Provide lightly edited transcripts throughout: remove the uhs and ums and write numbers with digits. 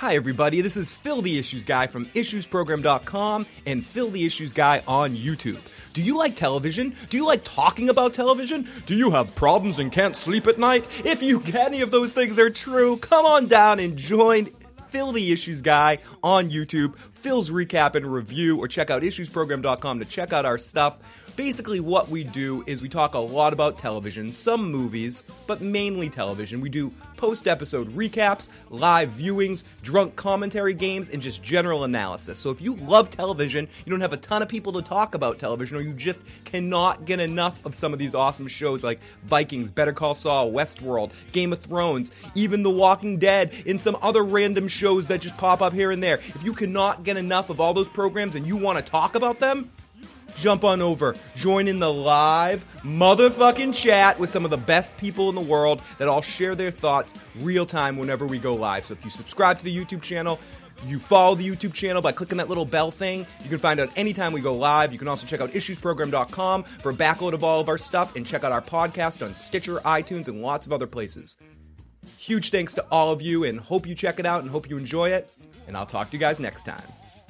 Hi everybody, this is Phil the Issues Guy from IssuesProgram.com and Phil the Issues Guy on YouTube. Do you like television? Do you like talking about television? Do you have problems and can't sleep at night? If any of those things are true, come on down and join Phil the Issues Guy on YouTube, Phil's Recap and Review, or check out IssuesProgram.com to check out our stuff. Basically, what we do is we talk a lot about television, some movies, but mainly television. We do post-episode recaps, live viewings, drunk commentary games, and just general analysis. So if you love television, you don't have a ton of people to talk about television, or you just cannot get enough of some of these awesome shows like Vikings, Better Call Saul, Westworld, Game of Thrones, even The Walking Dead, and some other random shows that just pop up here and there. If you cannot get enough of all those programs and you want to talk about them, jump on over, join in the live motherfucking chat with some of the best people in the world that all share their thoughts real time whenever we go live. So if you subscribe to the YouTube channel, you follow the YouTube channel by clicking that little bell thing, you can find out anytime we go live. You can also check out IssuesProgram.com for a backload of all of our stuff and check out our podcast on Stitcher, iTunes, and lots of other places. Huge thanks to all of you and hope you check it out and hope you enjoy it. And I'll talk to you guys next time.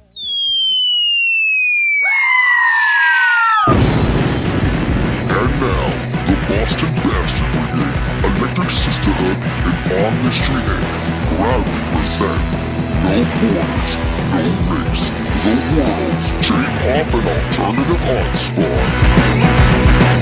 And now, the Boston Bastard Brigade, Electric Sisterhood, and On the Street Inc. proudly present No Borders, No Race, The World's J-Pop and Alternative Art Squad.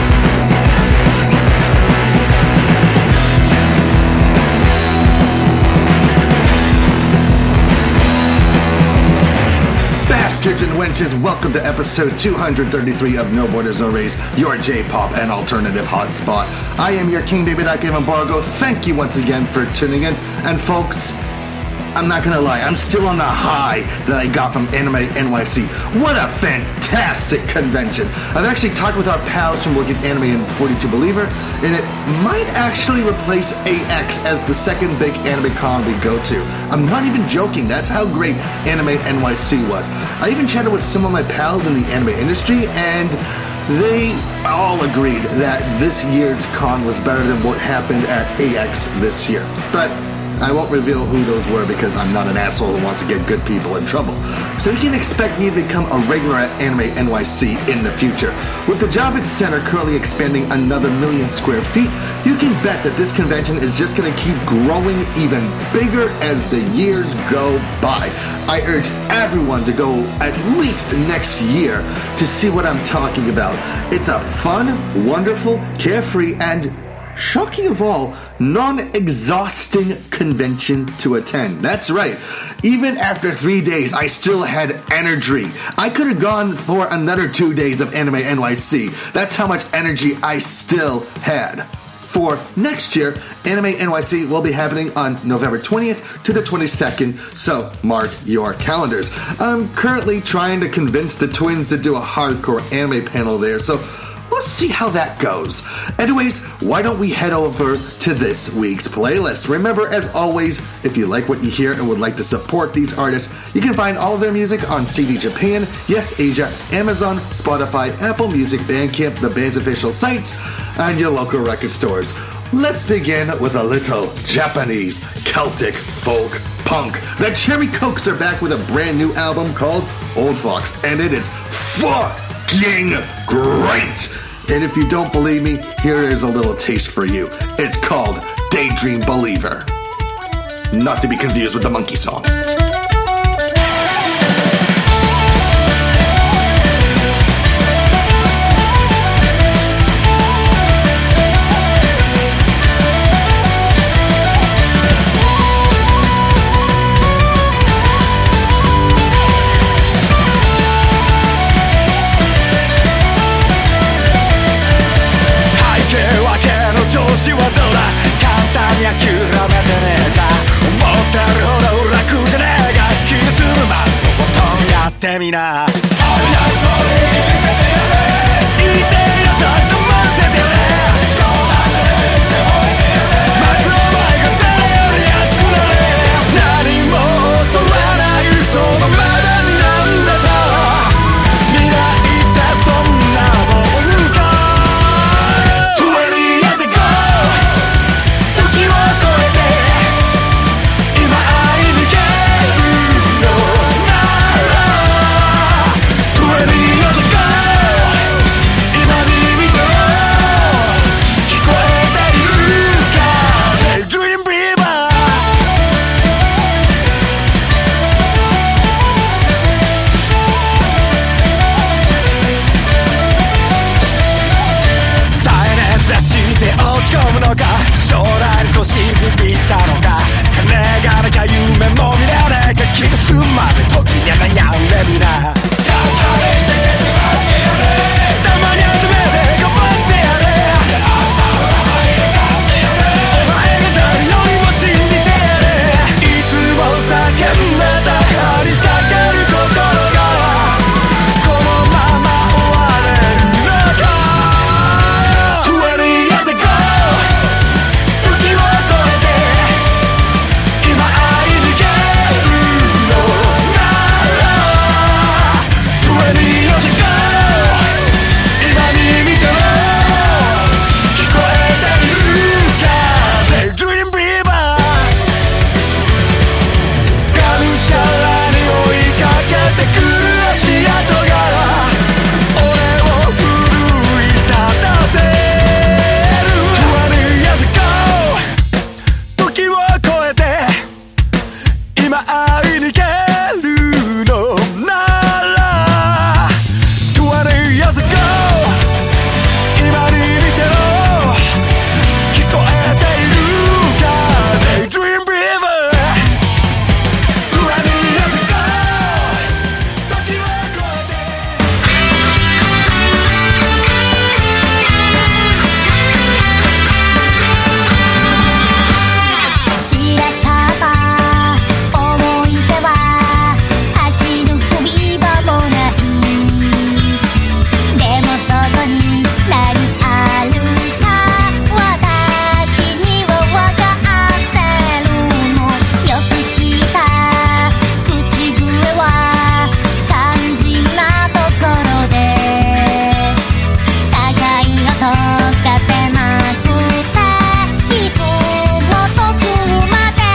Bastards and wenches, welcome to episode 233 of No Borders No Race, your J-pop and alternative hotspot. I am your King David Embargo. Thank you once again for tuning in. And folks, I'm not gonna lie, I'm still on the high that I got from Anime NYC. What a fantastic convention. I've actually talked with our pals from Wicked Anime and 42 Believer, and it might actually replace AX as the second big anime con we go to. I'm not even joking, that's how great Anime NYC was. I even chatted with some of my pals in the anime industry, and they all agreed that this year's con was better than what happened at AX this year. But I won't reveal who those were because I'm not an asshole who wants to get good people in trouble. So you can expect me to become a regular at Anime NYC in the future. With the Javits Center currently expanding another 1 million square feet, you can bet that this convention is just going to keep growing even bigger as the years go by. I urge everyone to go at least next year to see what I'm talking about. It's a fun, wonderful, carefree, and shocking of all, non-exhausting convention to attend. That's right. Even after 3 days, I still had energy. I could have gone for another 2 days of Anime NYC. That's how much energy I still had. For next year, Anime NYC will be happening on November 20th to the 22nd, so mark your calendars. I'm currently trying to convince the twins to do a hardcore anime panel there, so let's see how that goes. Anyways, why don't we head over to this week's playlist? Remember, as always, if you like what you hear and would like to support these artists, you can find all of their music on CD Japan, Yes Asia, Amazon, Spotify, Apple Music, Bandcamp, the band's official sites, and your local record stores. Let's begin with a little Japanese Celtic folk punk. The Cherry Cokes are back with a brand new album called Old Fox, and it is fucking great! And if you don't believe me, here is a little taste for you. It's called Daydream Believer. Not to be confused with the Monkey Song. 調子はどうだ簡単に諦めてねえか思ってるほど楽じゃねえが気がするまとことんやってみな All night morning 見せてやれ言いてえやつと混ぜてやれ冗談でねっておいてやれまずお前が誰より熱くなれ何も恐れないそのままになんだと未来ってそんなもんか時を超えて今会いに行け今会いに行けるのなら 20 years ago 今に見てろ聞こえているか Daydream Believer 20 years ago 時を超えて散らかった思い出は足の踏み場もないでもそこに何あるか私には分かってるのよく聞いた口笛は肝心なところで高い音が出なくていつも途中まで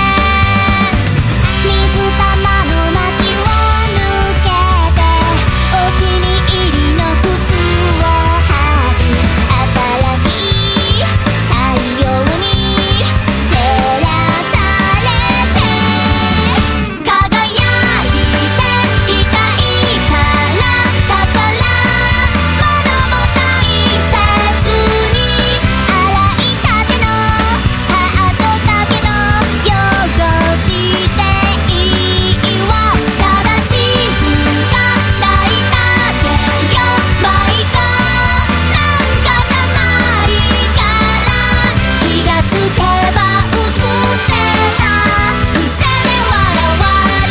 水玉の街を抜けてお気に入りの靴を履き新しい太陽に照らされて輝いていたいからだから物も大切に洗いたてのハートだけど汚していいわただ地図がないだけよマイカなんかじゃないから気がつけば映ってた癖で笑われ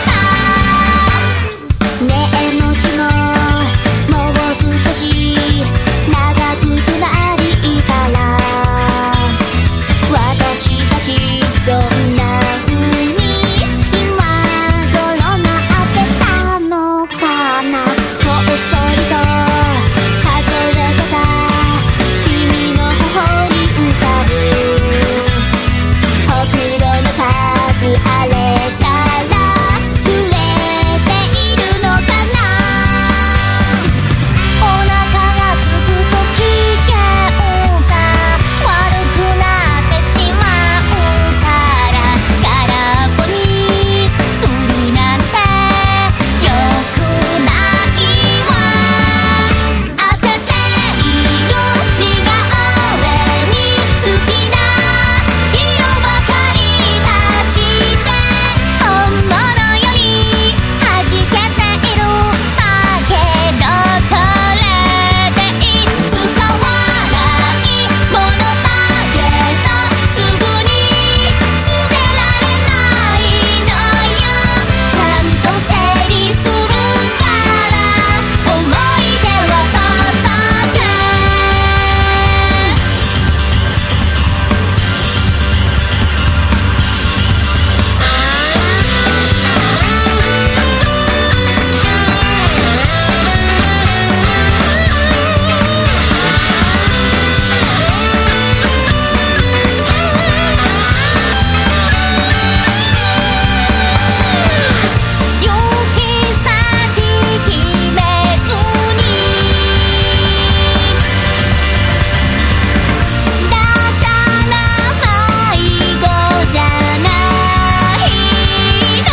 たねえもしももう少し長くなりたら私たちどんな風に今頃なってたのかなこっそりと数えてた君の頬に浮かぶほくろの数あれから増えているのかなお腹がすくと危険が悪くなってしまうから空っぽにするなんてよくないわ焦っている似顔絵に好きな色ばかり足して本物より弾けているだけどこれでいつか笑い物だけどすぐに捨てられないのよちゃんと整理するから思い出は届け行き先決めずにだから迷子じゃないの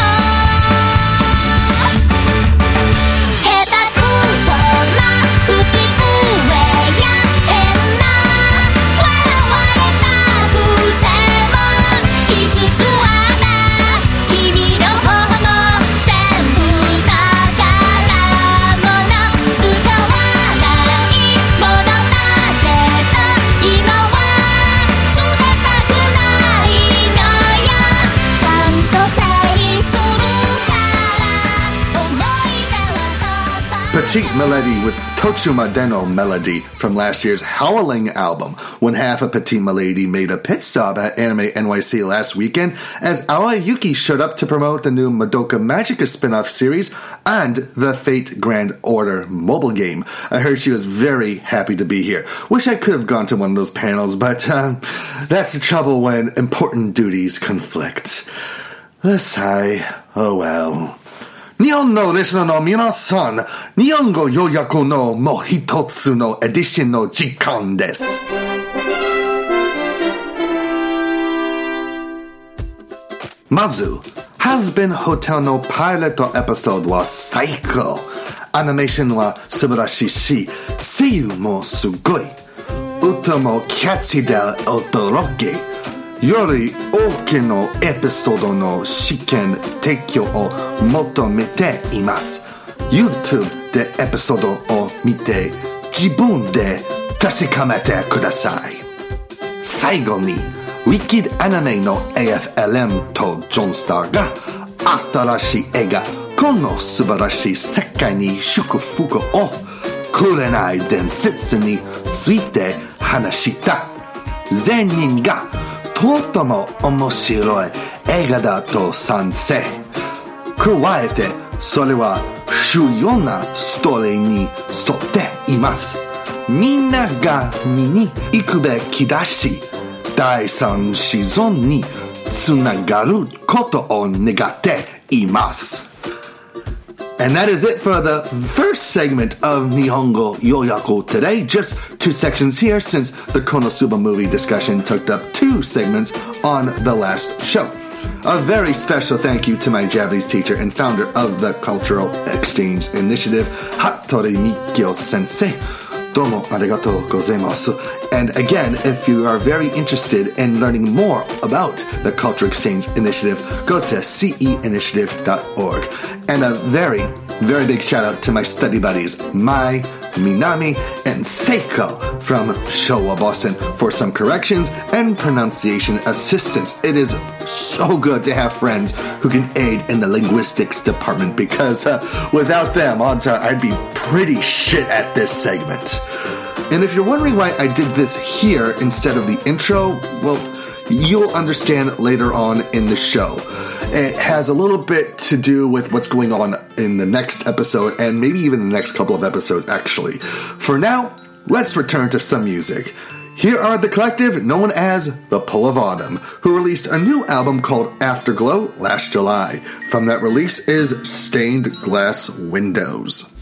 下手くそな口笛や変な笑われた癖も5つあった君の頬の全部だからもの使わないものだけど今は捨てたくないのよちゃんと整理するから思い出は届く Petite Melody with Tochuma Deno Melody from last year's Howling album. One half of Petite Melody made a pit stop at Anime NYC last weekend as Aoi Yuki showed up to promote the new Madoka Magica spin-off series and the Fate Grand Order mobile game. I heard she was very happy to be here. Wish I could have gone to one of those panels, but that's the trouble when important duties conflict. Let's sigh. Oh well. 日本のリスナーの皆さん、日本語予約のもう一つのエディションの時間です。まず、 Has been Hotel no Pilot episode は最高。アニメーションは素晴らしいし、声優もすごい。歌もキャッチーで驚き。より多くのエピソードの試験提供を求めています。YouTube でエピソードを見て自分で確かめてください。最後にウィキッドアニメの AFLM とジョンスターが新しい映画この素晴らしい世界に祝福を紅伝説について話した全人がとても面白い映画だと賛成。加えてそれは主要なストーリーに沿っています。みんなが見に行くべきだし、第3シーズンにつながることを願っています。And that is it for the first segment of Nihongo Yoyaku today. Just 2 sections here since the Konosuba movie discussion took up 2 segments on the last show. A very special thank you to my Japanese teacher and founder of the Cultural Exchange Initiative, Hattori Mikio Sensei. Domo arigatou gozaimasu. And again, if you are very interested in learning more about the Culture Exchange Initiative, go to ceinitiative.org. And a very, very big shout out to my study buddies, Mai, Minami, and Seiko from Showa Boston for some corrections and pronunciation assistance. It is so good to have friends who can aid in the linguistics department because without them, odds are I'd be pretty shit at this segment. And if you're wondering why I did this here instead of the intro, well, you'll understand later on in the show. It has a little bit to do with what's going on in the next episode and maybe even the next couple of episodes, actually. For now, let's return to some music. Here are the collective known as The Pull of Autumn, who released a new album called Afterglow last July. From that release is Stained Glass Windows.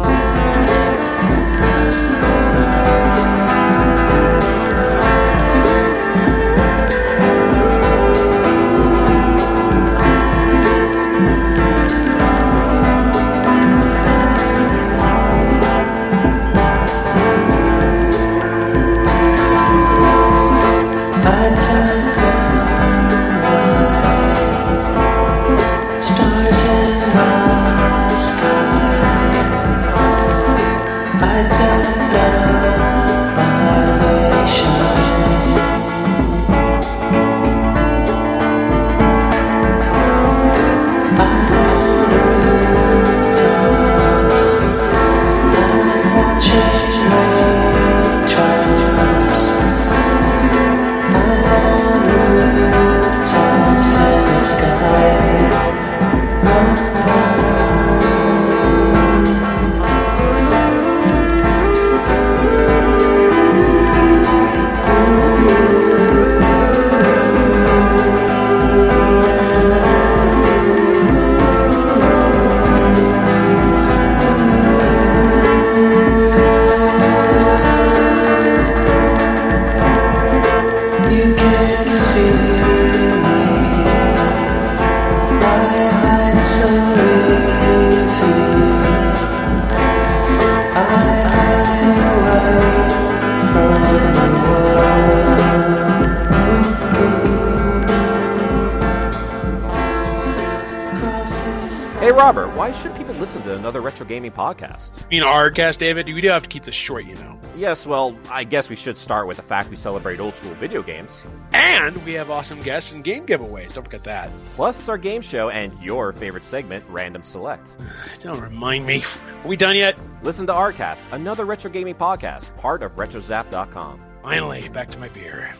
Robert, why should people listen to another retro gaming podcast? You mean our cast, David? We do have to keep this short, you know. Yes, well, I guess we should start with the fact we celebrate old school video games. And we have awesome guests and game giveaways. Don't forget that. Plus our game show and your favorite segment, Random Select. Don't remind me. Are we done yet? Listen to our cast, another retro gaming podcast, part of RetroZap.com. Finally, back to my beer.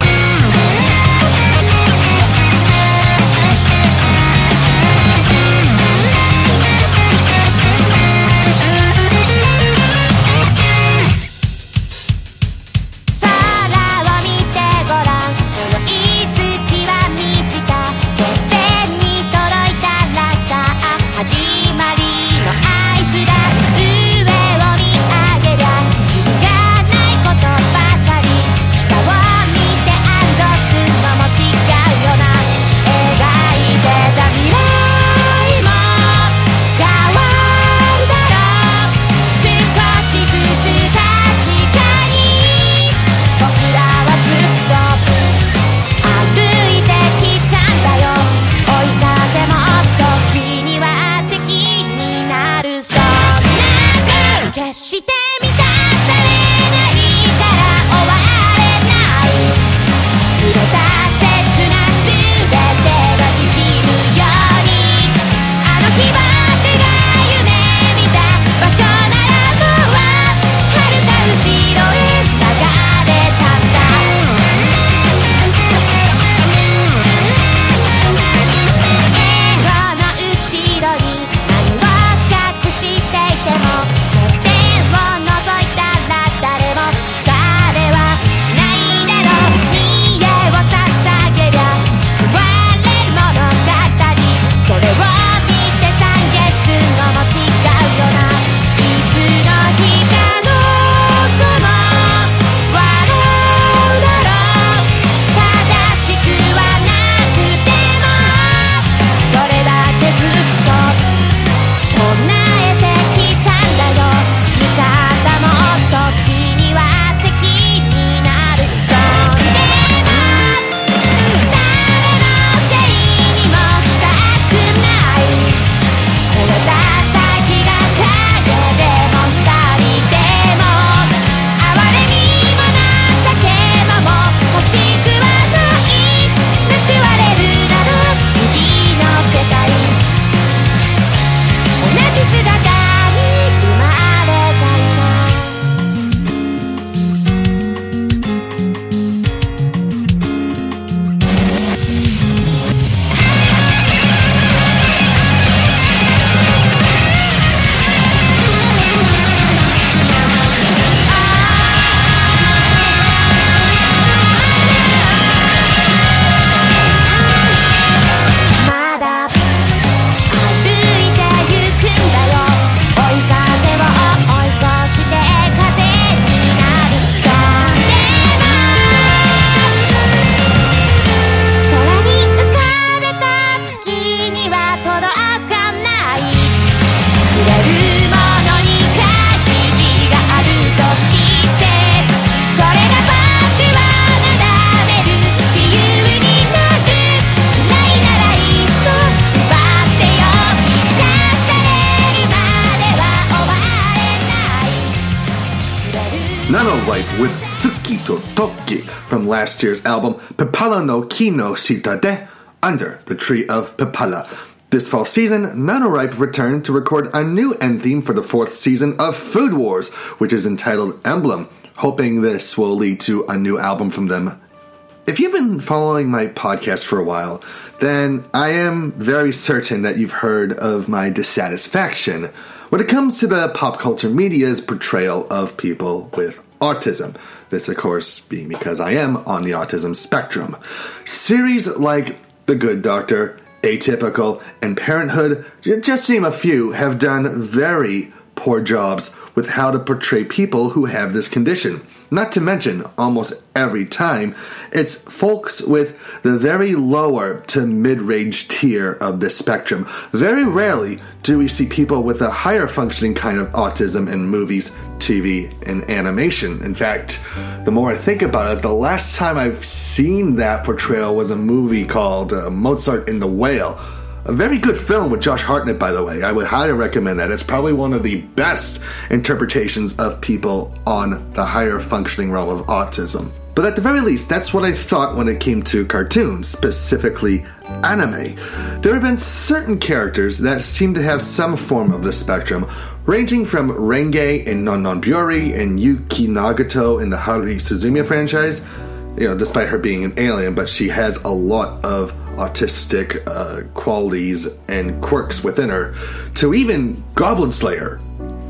Nanoripe with Tsuki to Toki from last year's album Pepala no Ki no Shita de Under the Tree of Pepala. This fall season, Nanoripe returned to record a new end theme for the 4th season of Food Wars, which is entitled Emblem, hoping this will lead to a new album from them. If you've been following my podcast for a while, then I am very certain that you've heard of my dissatisfaction when it comes to the pop culture media's portrayal of people with autism. This, of course, being because I am on the autism spectrum. Series like The Good Doctor, Atypical, and Parenthood, just to name a few, have done very poor jobs with how to portray people who have this condition. Not to mention, almost every time, it's folks with the very lower to mid-range tier of the spectrum. Very rarely do we see people with a higher functioning kind of autism in movies, TV, and animation. In fact, the more I think about it, the last time I've seen that portrayal was a movie called Mozart and the Whale. A very good film with Josh Hartnett, by the way. I would highly recommend that. It's probably one of the best interpretations of people on the higher functioning realm of autism. But at the very least, that's what I thought when it came to cartoons, specifically anime. There have been certain characters that seem to have some form of the spectrum, ranging from Renge in Non Non Byori and Yuki Nagato in the Haruhi Suzumiya franchise. You know, despite her being an alien, but she has a lot of autistic qualities and quirks within her, to even Goblin Slayer,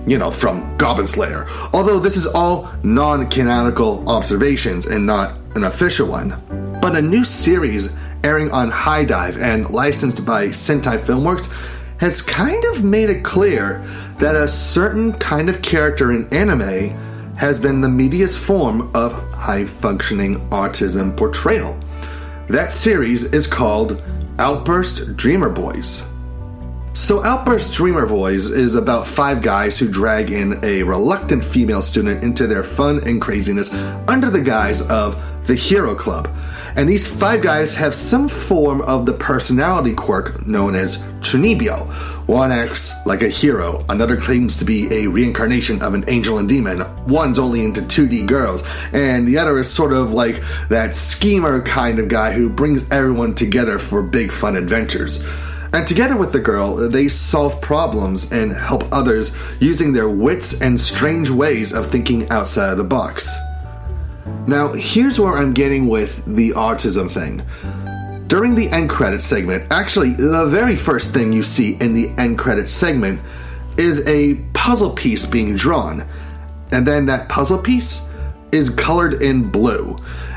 from Goblin Slayer. Although this is all non-canonical observations and not an official one. But a new series airing on High Dive and licensed by Sentai Filmworks has kind of made it clear that a certain kind of character in anime has been the media's form of high-functioning autism portrayal. That series is called Outburst Dreamer Boys. So Outburst Dreamer Boys is about 5 guys who drag in a reluctant female student into their fun and craziness under the guise of the Hero Club. And these 5 guys have some form of the personality quirk known as Chunibyo. One acts like a hero, another claims to be a reincarnation of an angel and demon, one's only into 2D girls, and the other is sort of like that schemer kind of guy who brings everyone together for big fun adventures. And together with the girl, they solve problems and help others using their wits and strange ways of thinking outside of the box. Now, here's where I'm getting with the autism thing. During the end credits segment, actually, the very first thing you see in the end credits segment is a puzzle piece being drawn. And then that puzzle piece is colored in blue.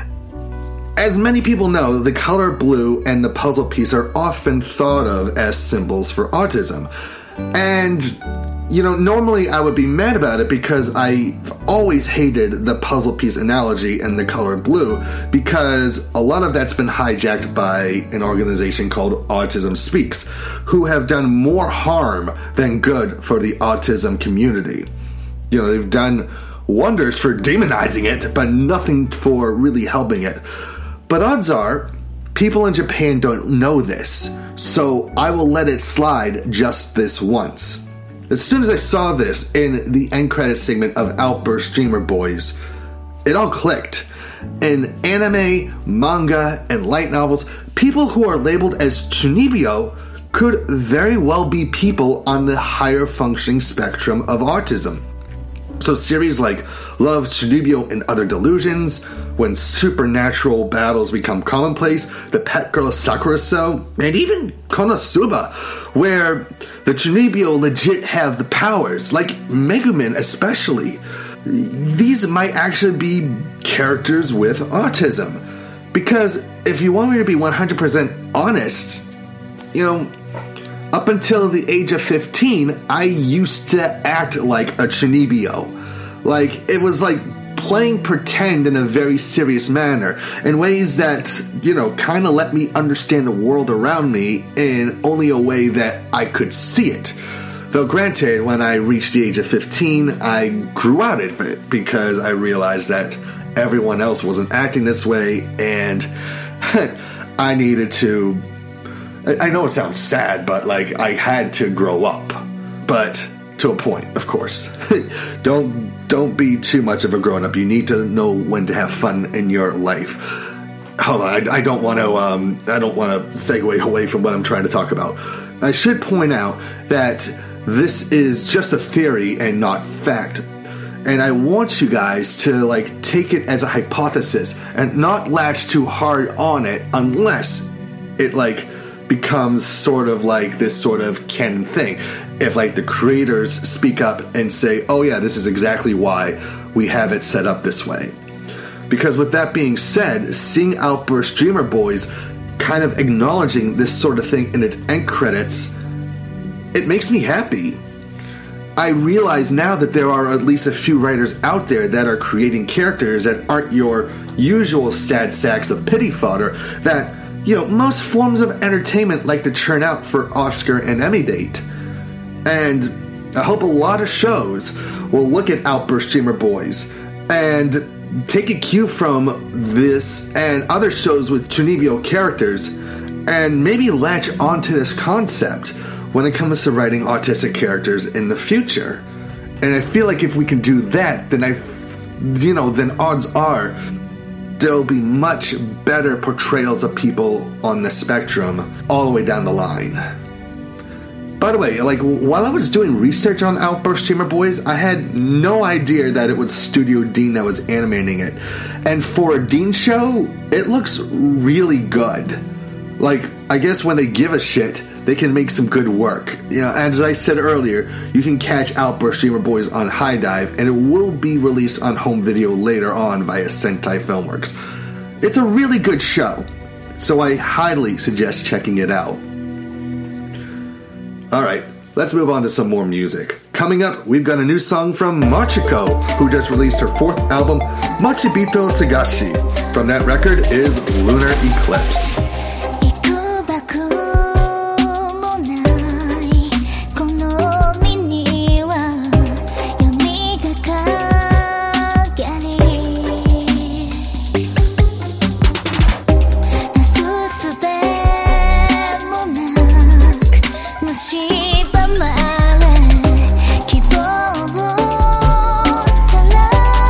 As many people know, the color blue and the puzzle piece are often thought of as symbols for autism. And, normally I would be mad about it because I've always hated the puzzle piece analogy and the color blue because a lot of that's been hijacked by an organization called Autism Speaks, who have done more harm than good for the autism community. They've done wonders for demonizing it, but nothing for really helping it. But odds are, people in Japan don't know this, so I will let it slide just this once. As soon as I saw this in the end credits segment of Outburst Dreamer Boys, it all clicked. In anime, manga, and light novels, people who are labeled as Chunibyo could very well be people on the higher functioning spectrum of autism. So series like Love, Chunibyo, and Other Delusions, When Supernatural Battles Become Commonplace, The Pet Girl Sakura So, and even Konosuba, where the Chunibyo legit have the powers, like Megumin especially. These might actually be characters with autism. Because if you want me to be 100% honest, up until the age of 15, I used to act like a Chunibyo. Like, it was like playing pretend in a very serious manner, in ways that, kind of let me understand the world around me in only a way that I could see it. Though granted, when I reached the age of 15, I grew out of it because I realized that everyone else wasn't acting this way, and I needed to... I know it sounds sad, but I had to grow up. But to a point, of course. Don't be too much of a grown-up. You need to know when to have fun in your life. Hold on, I don't want to segue away from what I'm trying to talk about. I should point out that this is just a theory and not fact. And I want you guys to take it as a hypothesis and not latch too hard on it unless it becomes sort of this sort of canon thing. If the creators speak up and say, oh yeah, this is exactly why we have it set up this way. Because with that being said, seeing Outburst Dreamer Boys kind of acknowledging this sort of thing in its end credits, it makes me happy. I realize now that there are at least a few writers out there that are creating characters that aren't your usual sad sacks of pity fodder that most forms of entertainment like to churn out for Oscar and Emmy date. And I hope a lot of shows will look at Outburst Dreamer Boys and take a cue from this and other shows with Chunibyo characters and maybe latch onto this concept when it comes to writing autistic characters in the future. And I feel like if we can do that, then odds are there'll be much better portrayals of people on the spectrum all the way down the line. By the way, while I was doing research on Outburst Dreamer Boys, I had no idea that it was Studio Dean that was animating it. And for a Dean show, it looks really good. I guess when they give a shit, they can make some good work. As I said earlier, you can catch Outburst Dreamer Boys on High Dive, and it will be released on home video later on via Sentai Filmworks. It's a really good show, so I highly suggest checking it out. Alright, let's move on to some more music. Coming up, we've got a new song from Machiko, who just released her 4th album, Machibito Sagashi. From that record is Lunar Eclipse. 蝕まれ希望をさら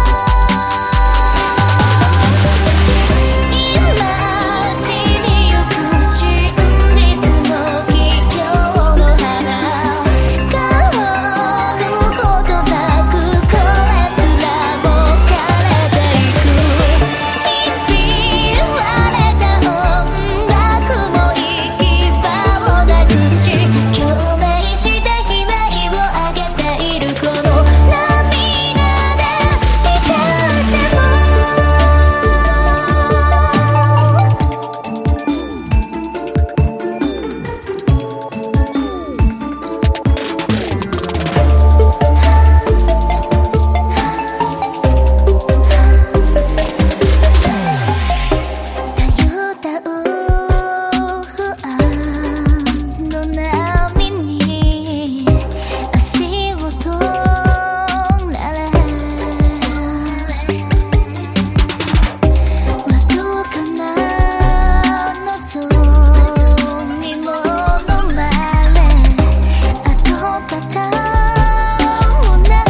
今散りゆく真実の帰郷の花香ることなくこれすらも枯れていくひび割れた音楽も行き場をなくし共鳴して悲鳴を上げているこの涙で満たしてもたゆた不安の波に足を取られわずかな望みも飲まれ跡形もない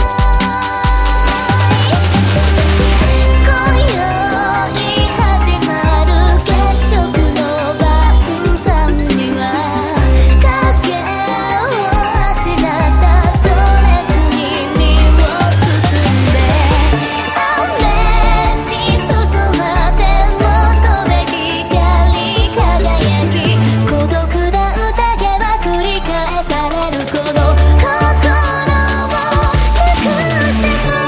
今宵始まる月食の晩餐には影をあしらったドレスに身を包んで雨し外は手元で光り輝き孤独な宴は繰り返されるこの心をなくしても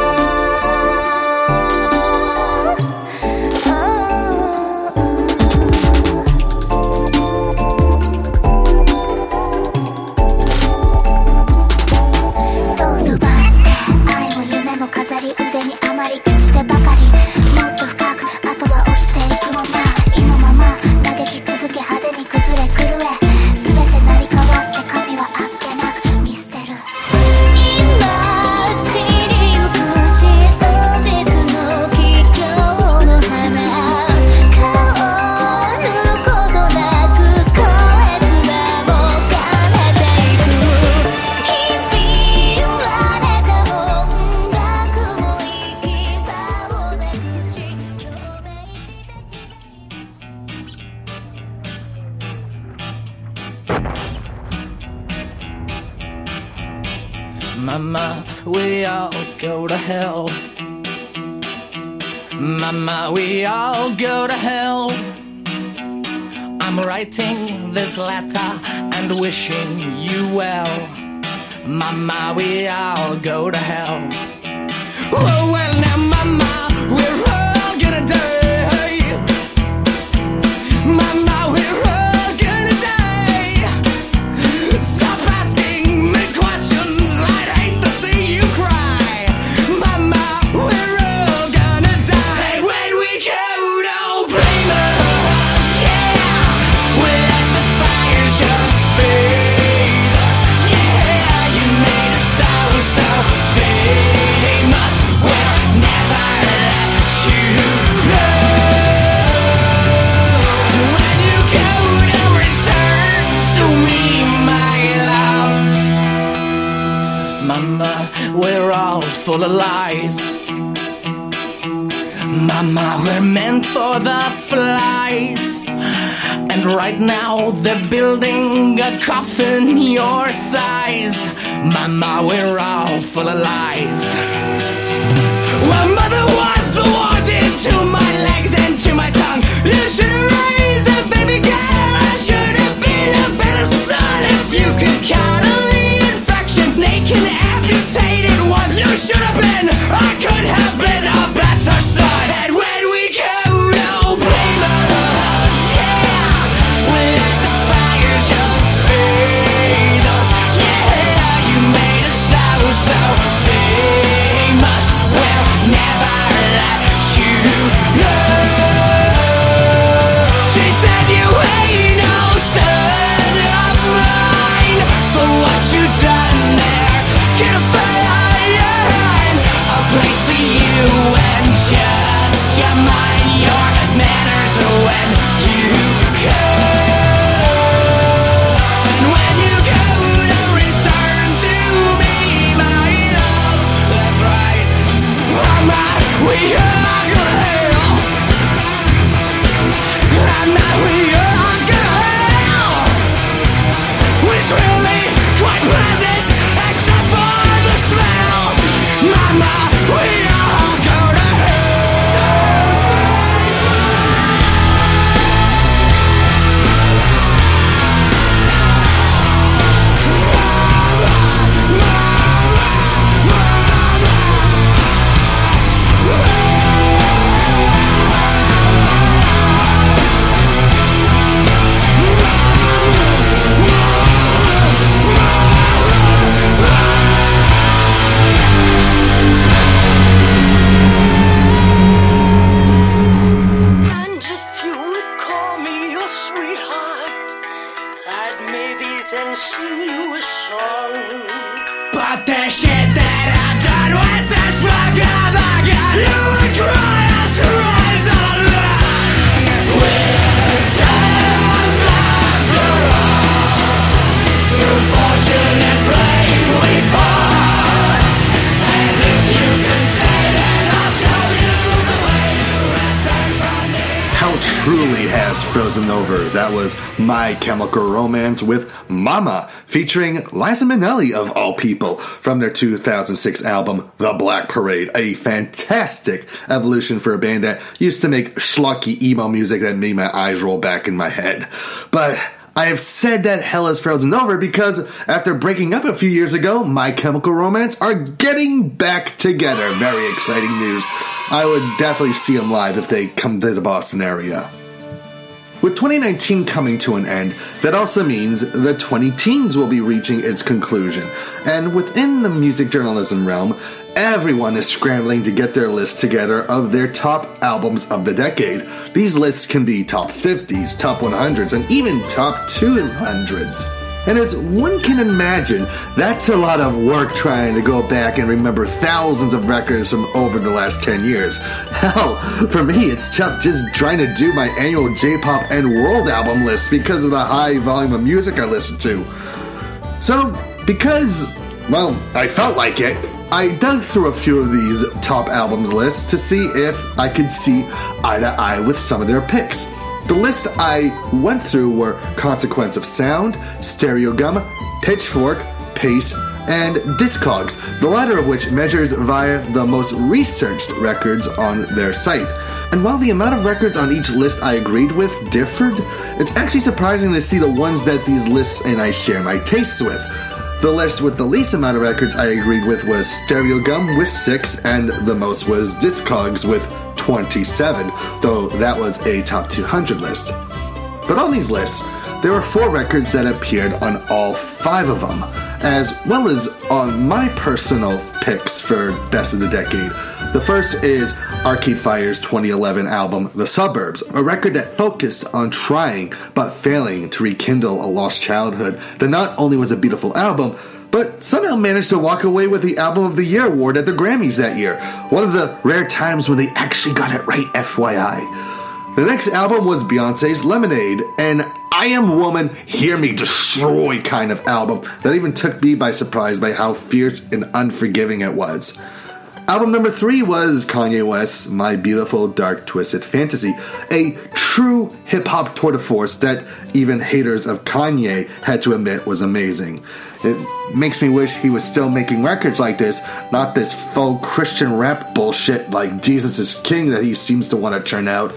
どうぞばって愛も夢も飾り腕にあまり朽ちてばかりもっと深くあとは落ちていくまま今まま嘆き続け派手に崩れ狂え全て成り代わって神はあっけなく見捨てる今散りゆく真実の帰郷の花香ることなく声すらも枯れていくひび割れた音楽も行き場をなくし共鳴して Mama, we all go to hell. Mama, we all go to hell. I'm writing this letter and wishing you well. Mama, we all go to hell. Oh, well, now, Mama, we're all gonna die. Mama, we're all gonna die. Stop asking me questions. I'd hate to see you cry. Mama, we're all gonna die. And when we go, don't blame us. Yeah, we let the fire just fade us. Yeah, you made us so famous. We'll never let you know. When you go, don't return to me, my love. Mama, we're all full of lies. Mama, we're meant for the flies. And right now they're building a coffin your size. Mama, we're all full of lies. Well, mother was the one to my legs and to my tongue. You should have raised that baby girl. I should have been a better son. If you could count on the infection, naked, amputated ones, you should have been. I could have been a better son. And when we go, don't blame us. Yeah, we let the fire just fade us. Yeah, you made us so famous. We'll never let you know. She said you ain't no son of mine. For what you done there, can't find a place for you and just your mind, your manners when you go. And when and sing you a song. But the shit that I've done with this record, I got you and cry as to rise on line. We'll turn after all. Through fortune and blame we fall. And if you can stay, then I'll show you the way to return from the Hell truly has frozen over. That was My Chemical Romance with Mama, featuring Liza Minnelli, of all people, from their 2006 album, The Black Parade. A fantastic evolution for a band that used to make schlocky emo music that made my eyes roll back in my head. But I have said that hell has frozen over because after breaking up a few years ago, My Chemical Romance are getting back together. Very exciting news. I would definitely see them live if they come to the Boston area. With 2019 coming to an end, that also means the 20-teens will be reaching its conclusion. And within the music journalism realm, everyone is scrambling to get their lists together of their top albums of the decade. These lists can be top 50s, top 100s, and even top 200s. And as one can imagine, that's a lot of work trying to go back and remember thousands of records from over the last 10 years. Hell, for me, it's tough just trying to do my annual J-pop and world album list because of the high volume of music I listen to. So, because, well, I felt like it, I dug through a few of these top albums lists to see if I could see eye to eye with some of their picks. The list I went through were Consequence of Sound, Stereogum, Pitchfork, Pace, and Discogs, the latter of which measures via the most researched records on their site. And while the amount of records on each list I agreed with differed, it's actually surprising to see the ones that these lists and I share my tastes with. The list with the least amount of records I agreed with was Stereogum with 6, and the most was Discogs with 27, though that was a top 200 list. But on these lists, there were 4 records that appeared on all 5 of them, as well as on my personal picks for Best of the Decade. The first is Arcade Fire's 2011 album, The Suburbs, a record that focused on trying but failing to rekindle a lost childhood that not only was a beautiful album, but somehow managed to walk away with the Album of the Year award at the Grammys that year. One of the rare times when they actually got it right, FYI. The next album was Beyonce's Lemonade, an I Am Woman, Hear Me Destroy kind of album that even took me by surprise by how fierce and unforgiving it was. Album number 3 was Kanye West's My Beautiful Dark Twisted Fantasy, a true hip-hop tour de force that even haters of Kanye had to admit was amazing. It makes me wish he was still making records like this, not this faux Christian rap bullshit like Jesus is King that he seems to want to turn out.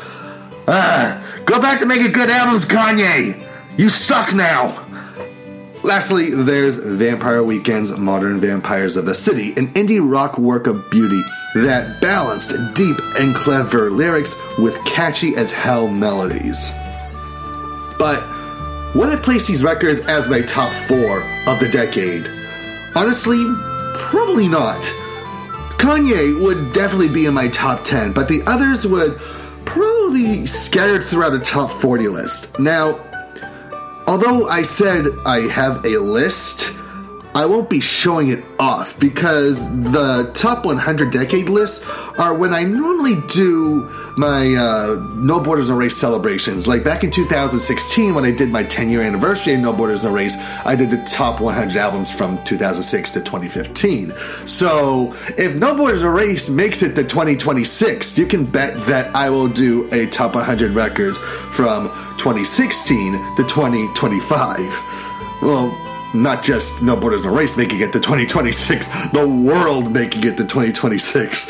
Go back to making good albums, Kanye! You suck now! Lastly, there's Vampire Weekend's Modern Vampires of the City, an indie rock work of beauty that balanced deep and clever lyrics with catchy as hell melodies. But would I place these records as my top 4 of the decade? Honestly, probably not. Kanye would definitely be in my top 10, but the others would probably be scattered throughout a top 40 list. Now, although I said I have a list, I won't be showing it off because the top 100 decade lists are when I normally do my No Borders No Race celebrations. Like back in 2016 when I did my 10-year anniversary of No Borders No Race, I did the top 100 albums from 2006 to 2015. So if No Borders No Race makes it to 2026, you can bet that I will do a top 100 records from 2016 to 2025. Well, not just No Borders No Race making it to 2026, the world making it to 2026.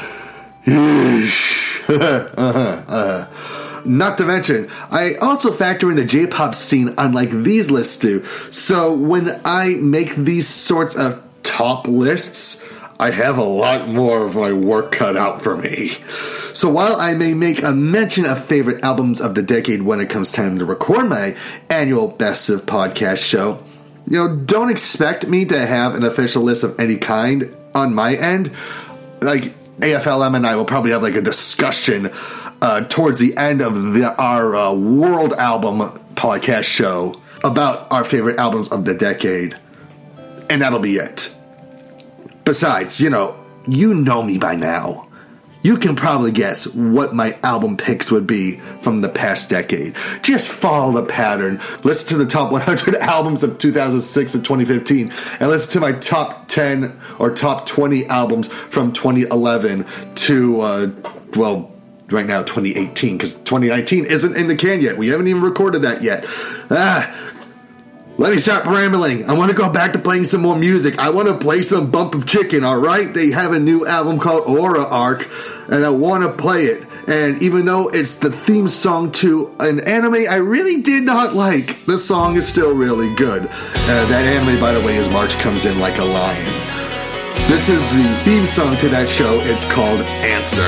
Not to mention, I also factor in the J-pop scene unlike these lists do. So when I make these sorts of top lists, I have a lot more of my work cut out for me. So while I may make a mention of favorite albums of the decade when it comes time to record my annual Best of Podcast show, don't expect me to have an official list of any kind on my end. Like, AFLM and I will probably have like a discussion towards the end of our World Album podcast show about our favorite albums of the decade, and that'll be it. Besides, you know me by now. You can probably guess what my album picks would be from the past decade. Just follow the pattern. Listen to the top 100 albums of 2006 to 2015, and listen to my top 10 or top 20 albums from 2011 to, right now 2018, because 2019 isn't in the can yet. We haven't even recorded that yet. Let me stop rambling. I want to go back to playing some more music. I want to play some Bump of Chicken, alright? They have a new album called Aura Arc, and I want to play it. And even though it's the theme song to an anime I really did not like, the song is still really good. That anime, by the way, is March Comes In Like a Lion. This is the theme song to that show. It's called Answer.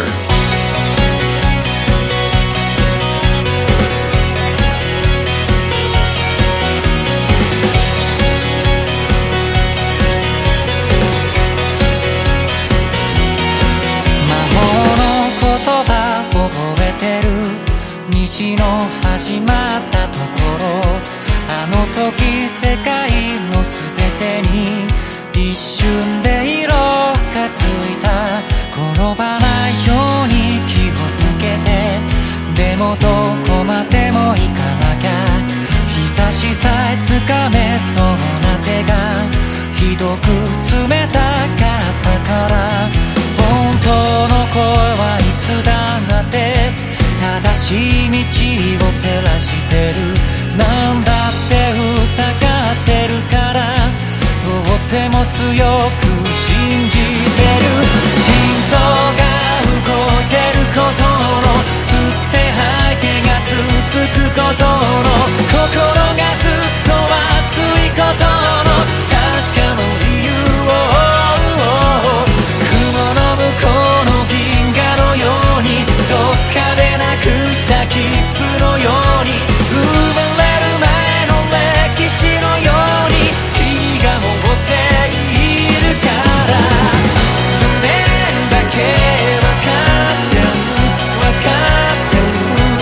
西の始まったところあの時世界のすべてに一瞬で色がついた転ばないように気をつけてでもどこまでも行かなきゃ日差しさえつかめそうな手がひどく冷たかったから本当の声はいつだって正しい道を照らしてるなんだって疑ってるからとっても強く信じてる心臓が動いてることの吸って吐いてが続くことの心がずっと熱いことの確かの理由を雲の向こうの銀河のようにどっかでした切符のように生まれる前の歴史のように君が持っているからそれだけ分かってる分かってる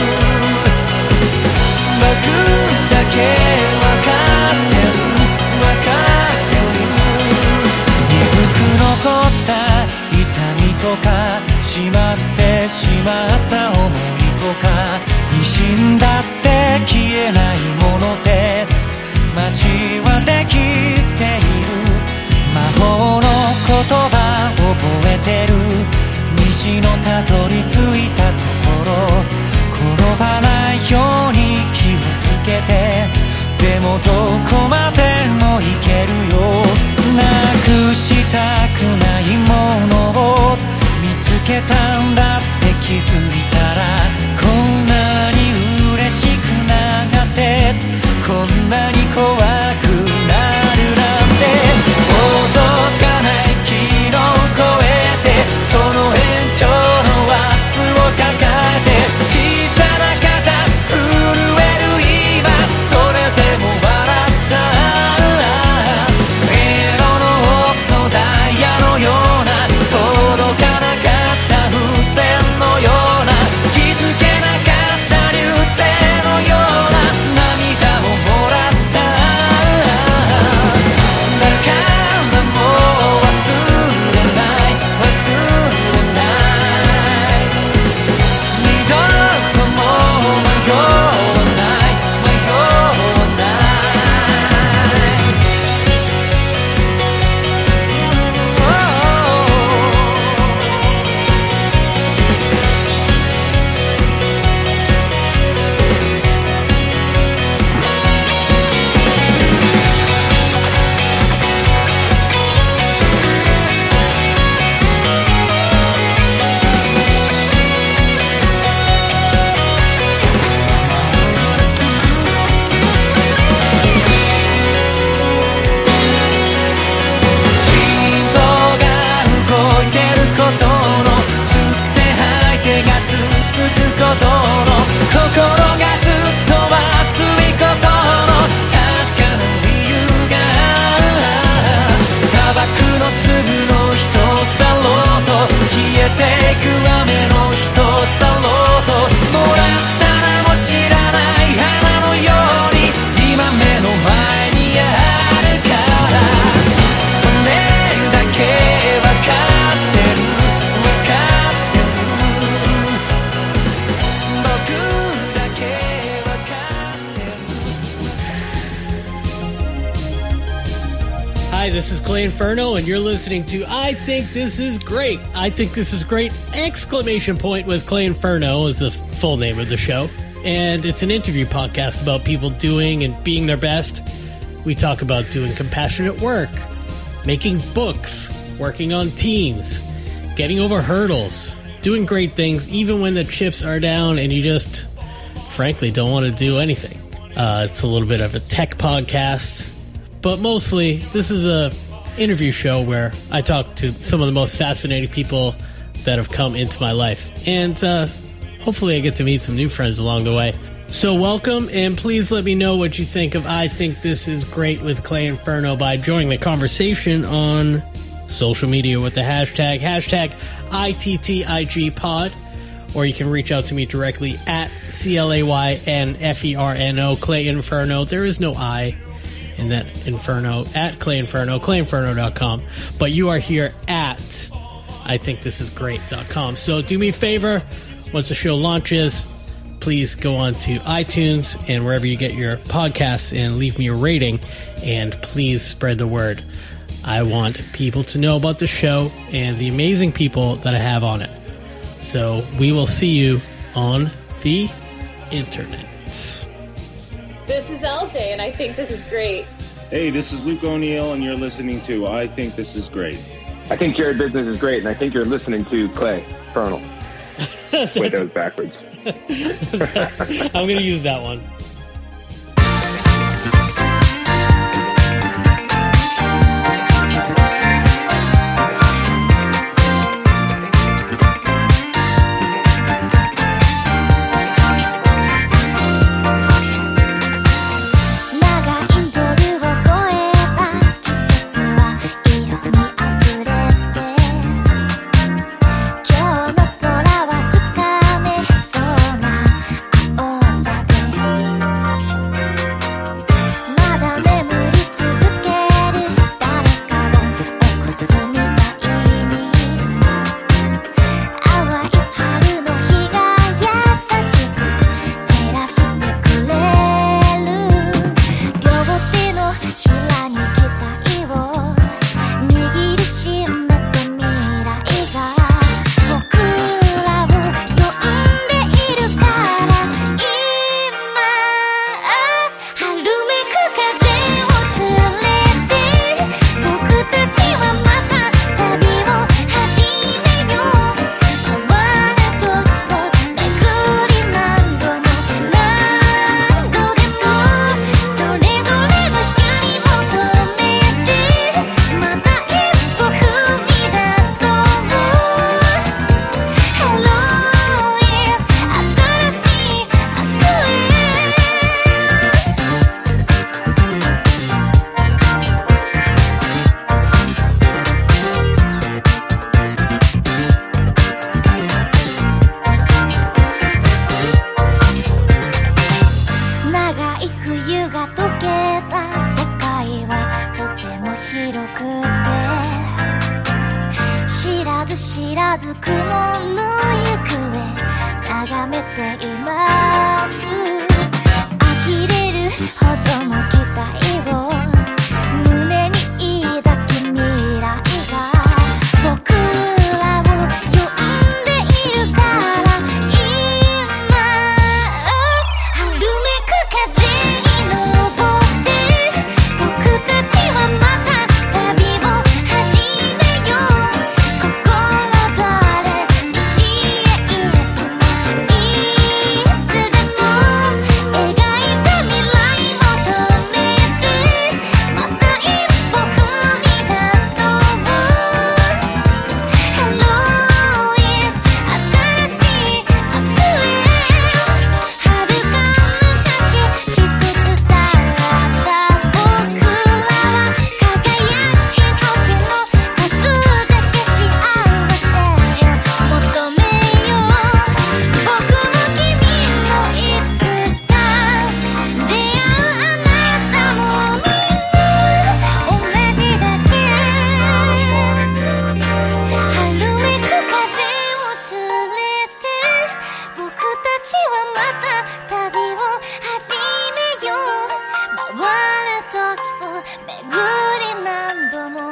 僕だけ分かってる分かってる鈍く残った痛みとかしまってしまった思いに死んだって消えないもので街はできている魔法の言葉覚えてる西のたどり着いたところ転ばないように気をつけてでもどこまでも行けるよなくしたくないものを見つけたんだって気づいたらこんなに嬉しくなってこんなに怖くなるなんて想像つかない昨日超えてその延長の明日をかけ Hi, this is Clay Inferno, and you're listening to I Think This Is Great. I Think This Is Great! Exclamation point with Clay Inferno is the full name of the show. And it's an interview podcast about people doing and being their best. We talk about doing compassionate work, making books, working on teams, getting over hurdles, doing great things even when the chips are down and you just, frankly, don't want to do anything. It's a little bit of a tech podcast. But mostly, this is a interview show where I talk to some of the most fascinating people that have come into my life. And hopefully I get to meet some new friends along the way. So welcome, and please let me know what you think of I Think This Is Great with Clay Inferno by joining the conversation on social media with the hashtag ITTIGpod. Or you can reach out to me directly at CLAYNFERNO, Clay Inferno. There is no I in that Inferno, at Clay Inferno, ClayInferno.com. But you are here at IThinkThisIsGreat.com. So do me a favor, once the show launches, please go on to iTunes and wherever you get your podcasts and leave me a rating. And please spread the word. I want people to know about the show and the amazing people that I have on it. So we will see you on the internet. This is LJ, and I think this is great. Hey, this is Luke O'Neill, and you're listening to I Think This Is Great. I think your business is great, and I think you're listening to Clay Infernal. Wait, that was backwards. I'm going to use that one.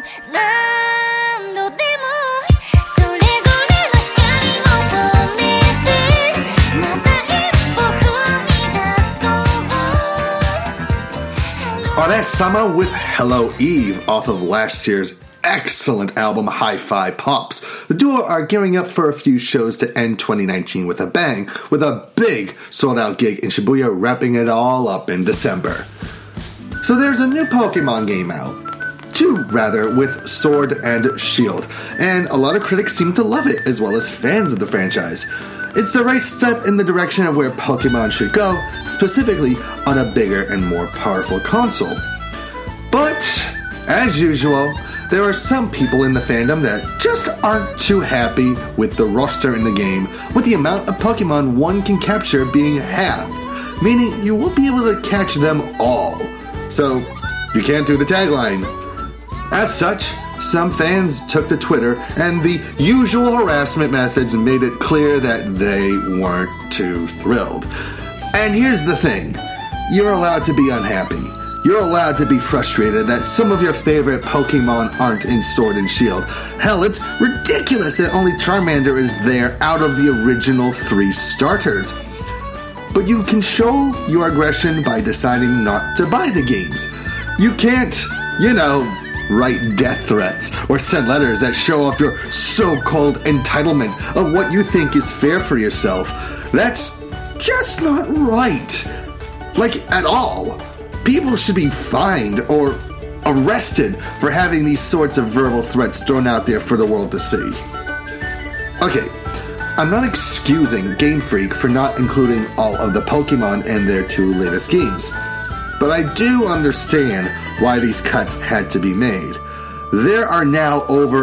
何度でもそれぞれの光求めてまた一歩踏み出そう Ore-sama with Hello Eve off of last year's excellent album Hi-Fi Pops. The duo are gearing up for a few shows to end 2019 with a bang, with a big sold-out gig in Shibuya wrapping it all up in December. So there's a new Pokemon game out. Two, rather, with Sword and Shield, and a lot of critics seem to love it, as well as fans of the franchise. It's the right step in the direction of where Pokemon should go, specifically on a bigger and more powerful console. But, as usual, there are some people in the fandom that just aren't too happy with the roster in the game, with the amount of Pokemon one can capture being halved, meaning you won't be able to catch them all. So, you can't do the tagline. As such, some fans took to Twitter, and the usual harassment methods made it clear that they weren't too thrilled. And here's the thing, you're allowed to be unhappy. You're allowed to be frustrated that some of your favorite Pokemon aren't in Sword and Shield. Hell, it's ridiculous that only Charmander is there out of the original 3 starters. But you can show your aggression by deciding not to buy the games. You can't, write death threats or send letters that show off your so-called entitlement of what you think is fair for yourself. That's just not right. Like, at all. People should be fined or arrested for having these sorts of verbal threats thrown out there for the world to see. Okay, I'm not excusing Game Freak for not including all of the Pokemon in their 2 latest games, but I do understand why these cuts had to be made. There are now over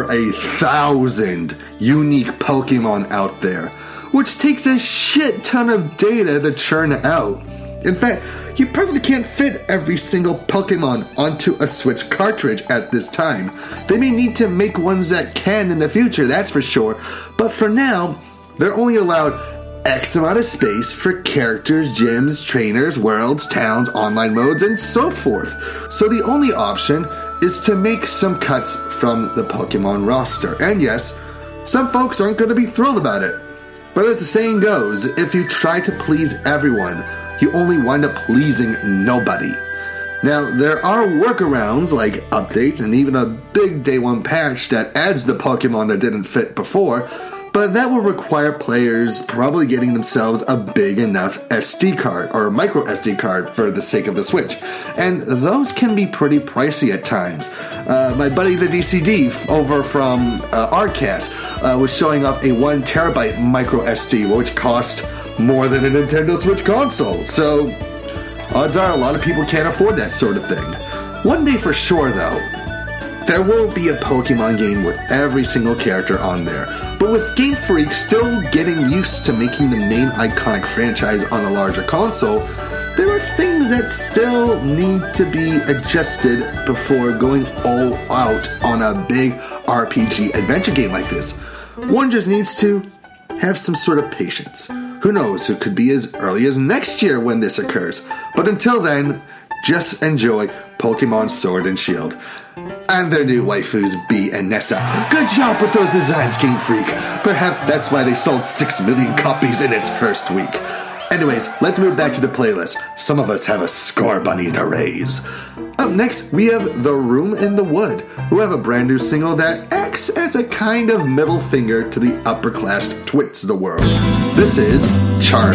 1,000 unique Pokemon out there, which takes a shit ton of data to churn out. In fact, you probably can't fit every single Pokemon onto a Switch cartridge at this time. They may need to make ones that can in the future, that's for sure, but for now, they're only allowed X amount of space for characters, gyms, trainers, worlds, towns, online modes, and so forth. So the only option is to make some cuts from the Pokemon roster. And yes, some folks aren't going to be thrilled about it. But as the saying goes, if you try to please everyone, you only wind up pleasing nobody. Now, there are workarounds like updates and even a big day 1 patch that adds the Pokemon that didn't fit before, but that will require players probably getting themselves a big enough SD card or micro SD card for the sake of the Switch. And those can be pretty pricey at times. My buddy the DCD over from Arcast was showing off a 1 terabyte micro SD, which cost more than a Nintendo Switch console. So, odds are a lot of people can't afford that sort of thing. One day for sure, though, there will be a Pokemon game with every single character on there. But with Game Freak still getting used to making the main iconic franchise on a larger console, there are things that still need to be adjusted before going all out on a big RPG adventure game like this. One just needs to have some sort of patience. Who knows, it could be as early as next year when this occurs. But until then, just enjoy Pokemon Sword and Shield. And their new waifus, Bee and Nessa. Good job with those designs, Game Freak. Perhaps that's why they sold 6 million copies in its first week. Anyways, let's move back to the playlist. Some of us have a score bunny to raise. Up next, we have The Room in the Wood, who have a brand new single that acts as a kind of middle finger to the upper class twits of the world. This is Charm.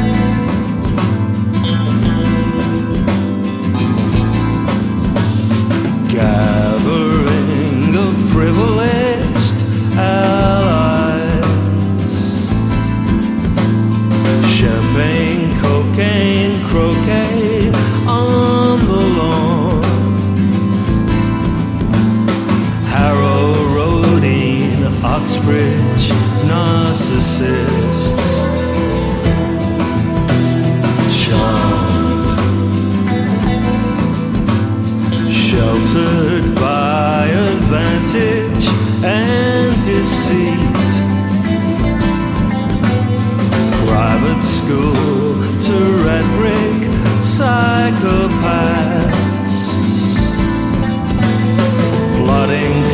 Gathering of privileged allies, champagne, cocaine, croquet on the lawn, Harrow, Rodine, Oxbridge, narcissists, charmed, sheltered by advantage and deceit, private school to red brick psychopaths, plotting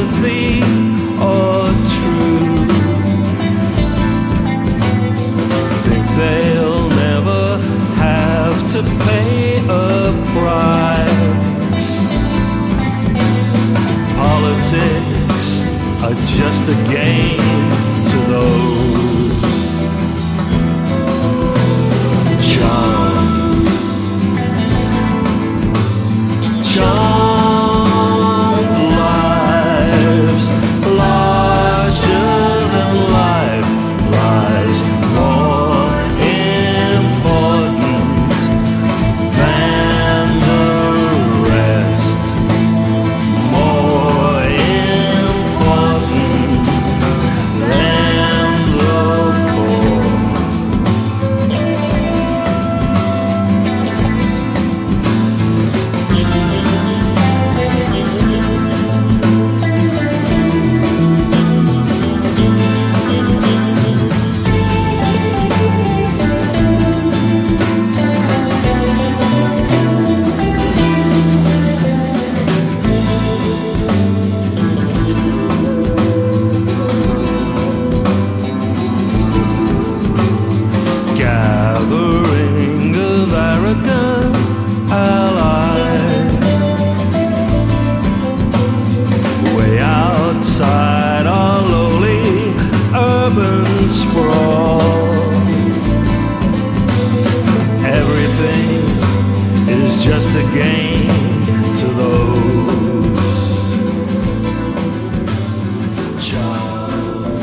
sympathy or truth. Think they'll never have to pay a price. Politics are just a game to those charmed lives. Larger than life lies more important than the rest. More important than the poor. Gathering of arrogant allies way outside our lowly urban sprawl. Everything is just a game to those charmed.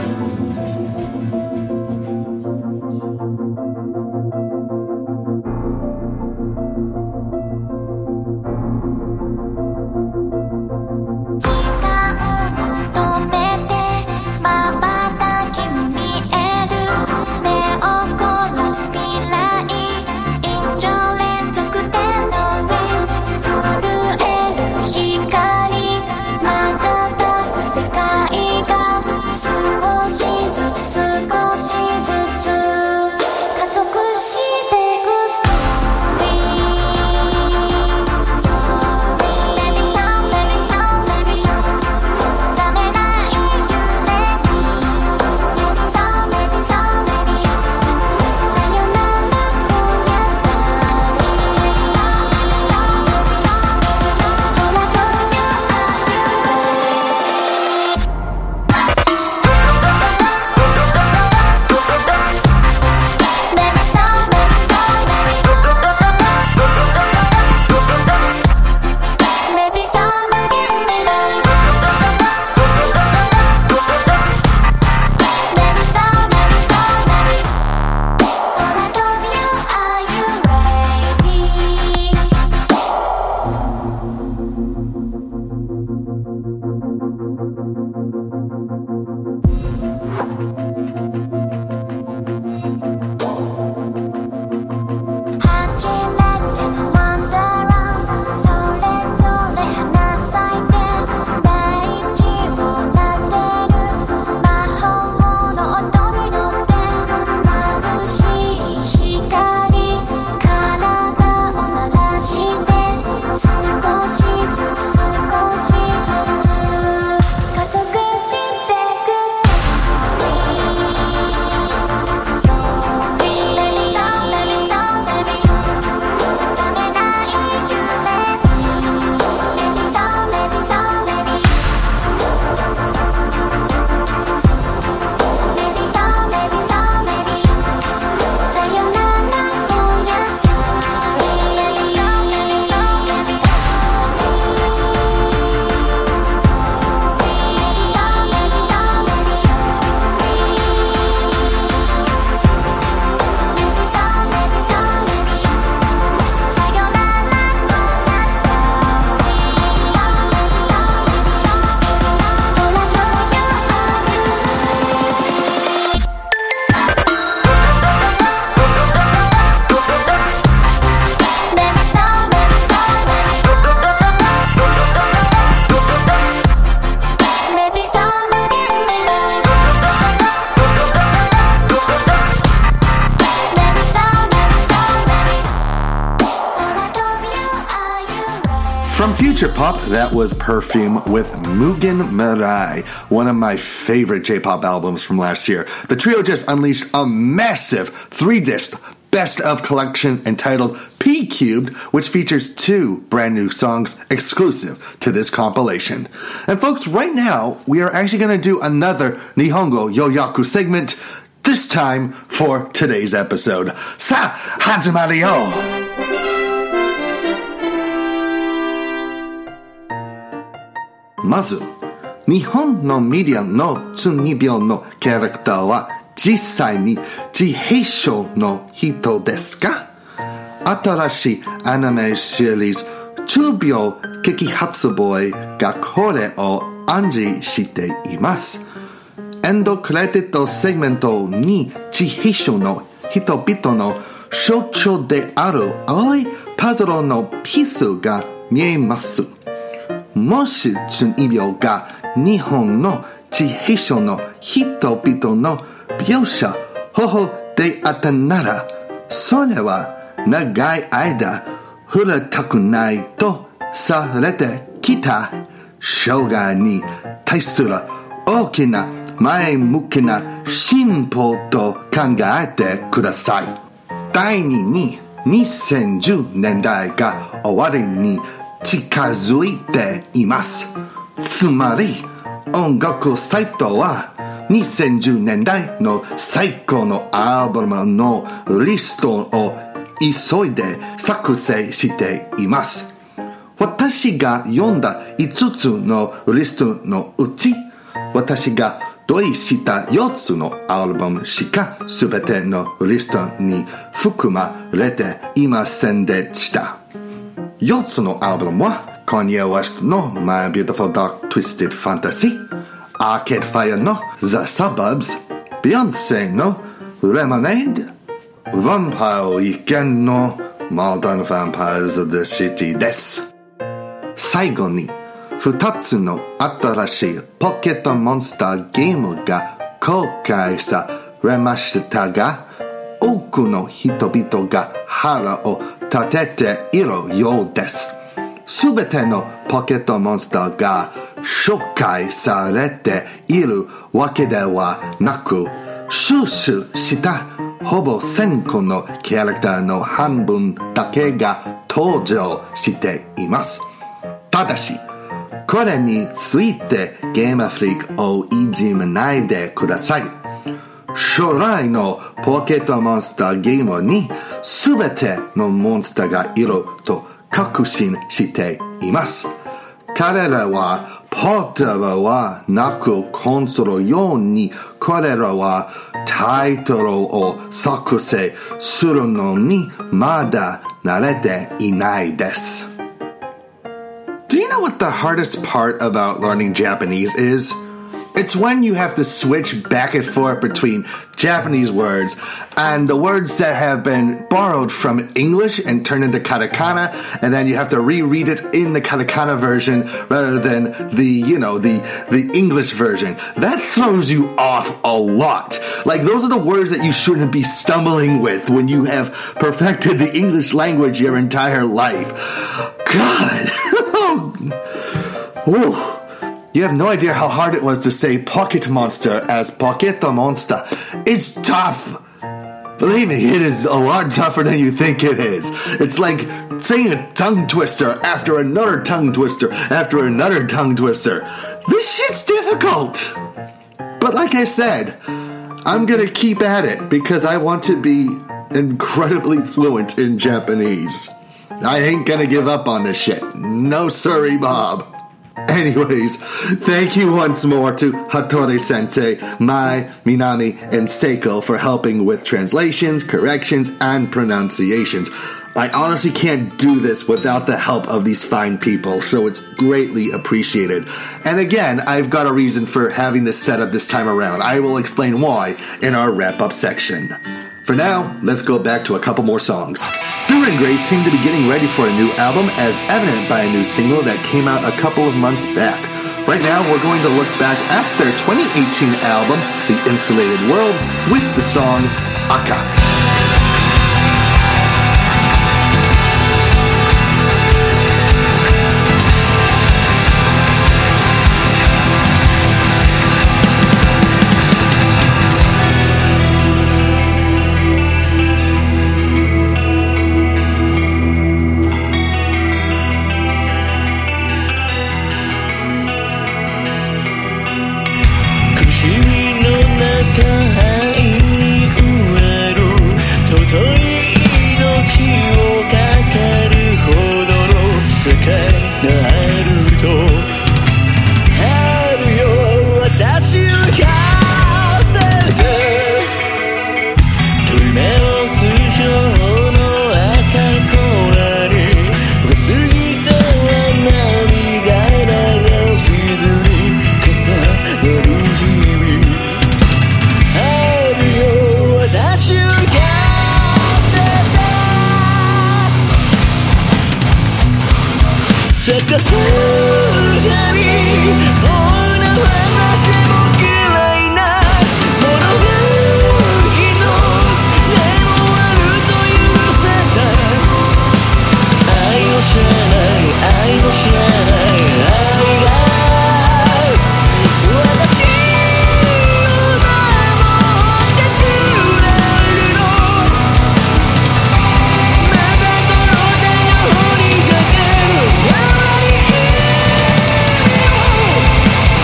Future Pop, that was Perfume with Mugen Mirai, one of my favorite J-pop albums from last year. The trio just unleashed a massive 3-disc best of collection entitled P-Cubed, which features 2 brand new songs exclusive to this compilation. And folks, right now, we are actually going to do another Nihongo Yoyaku segment, this time for today's episode. Sa, Hazumaru yo! まず、日本のメディアの中二病のキャラクターは実際に自閉症の人ですか？新しいアニメシリーズ中病激発ボーイがこれを暗示しています。エンドクレジットセグメントに自閉症の人々の象徴である青いパズルのピースが見えます。もし中二病が日本の自閉症の人々の描写方法であったなら、それは長い間触れたくないとされてきた障害に対する大きな前向きな進歩と考えてください。第2に2010年代が終わりに近づいています。つまり音楽サイトは2010年代の最高のアルバムのリストを急いで作成しています。私が読んだ5つのリストのうち、私が同意した4つのアルバムしか全てのリストに含まれていませんでした。4つのアルバムは Kanye West の My Beautiful Dark Twisted Fantasy、 Arcade Fire の The Suburbs、 Beyonce の Lemonade、 Vampire Weekend の Modern Vampires of the City です。最後に2つの新しいポケットモンスターゲームが公開されましたが、多くの人々が腹を立てているようです。すべてのポケットモンスターが紹介されているわけではなく、収集したほぼ1000個のキャラクターの半分だけが登場しています。ただし、これについてゲームフリークをいじめないでください。将来のポケットモンスターゲームに全てのモンスターがいると確信しています。彼らはポータブルはなくコンソール用にこれらはタイトルを作成するのにまだ慣れていないです。Do you know what the hardest part about learning Japanese is? It's when you have to switch back and forth between Japanese words and the words that have been borrowed from English and turned into katakana, and then you have to reread it in the katakana version rather than the English version. That throws you off a lot. Like, those are the words that you shouldn't be stumbling with when you have perfected the English language your entire life. God. Ooh. You have no idea how hard it was to say Pocket Monster as Pocket Monster. It's tough. Believe me, it is a lot tougher than you think it is. It's like saying a tongue twister after another tongue twister after another tongue twister. This shit's difficult. But like I said, I'm gonna keep at it because I want to be incredibly fluent in Japanese. I ain't gonna give up on this shit. No siree, Bob. Anyways, thank you once more to Hattori Sensei, Mai, Minami, and Seiko for helping with translations, corrections, and pronunciations. I honestly can't do this without the help of these fine people, so it's greatly appreciated. And again, I've got a reason for having this set up this time around. I will explain why in our wrap-up section. For now, let's go back to a couple more songs. Dur and Grace seem to be getting ready for a new album, as evident by a new single that came out a couple of months back. Right now, we're going to look back at their 2018 album, The Insulated World, with the song Aka. 「 君の中に植える尊い命をかけるほどの世界があるとあるよ私をかせて取り目を通常の赤い空に過ぎた涙流す傷に重なる日々あるよ私をかせて咲かすたびこんな話も嫌いなものが一つでもあると許せた愛を知らない愛を知らない愛が私を守ってくれるのまだこの手が掘りかける弱い意味を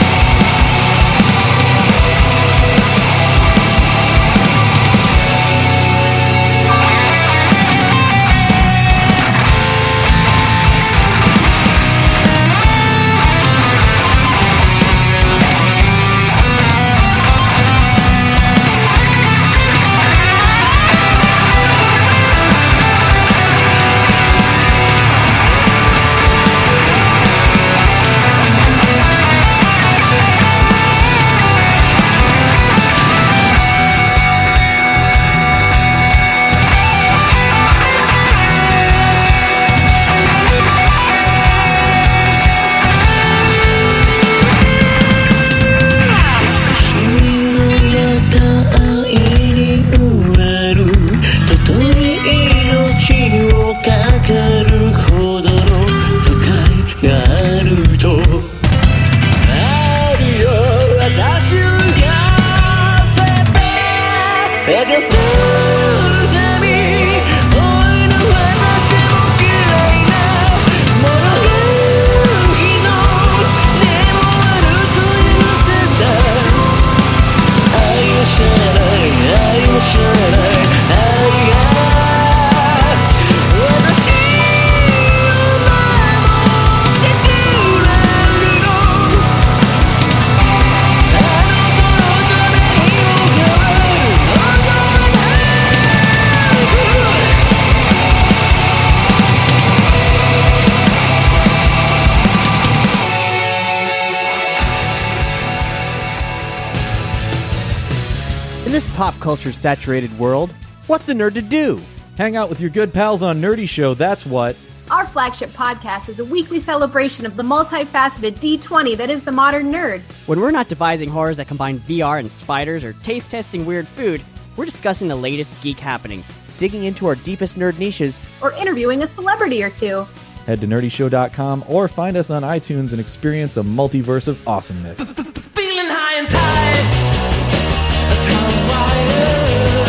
In this pop culture saturated world, what's a nerd to do? Hang out with your good pals on Nerdy Show, that's what. Our flagship podcast is a weekly celebration of the multifaceted D20 that is the modern nerd. When we're not devising horrors that combine VR and spiders or taste testing weird food, we're discussing the latest geek happenings, digging into our deepest nerd niches, or interviewing a celebrity or two. Head to nerdyshow.com or find us on iTunes and experience a multiverse of awesomeness. Feeling high and tight. That's how I'm wired.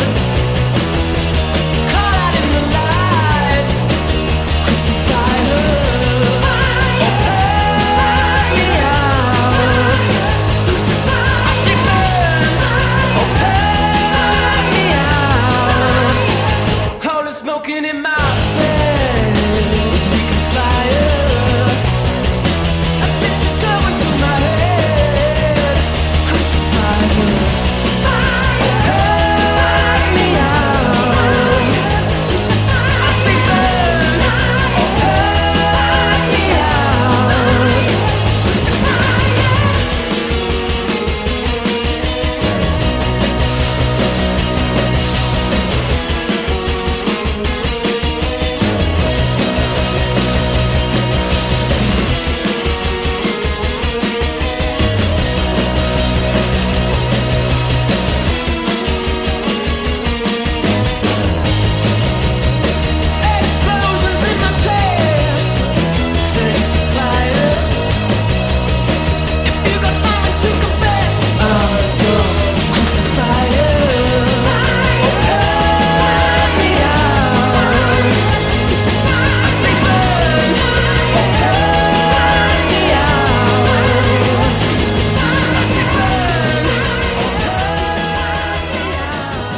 Caught out in the light. Crucified her. I see burn. Holy smoking in my bed as we conspire. A bitch is going to my head. Crucified her.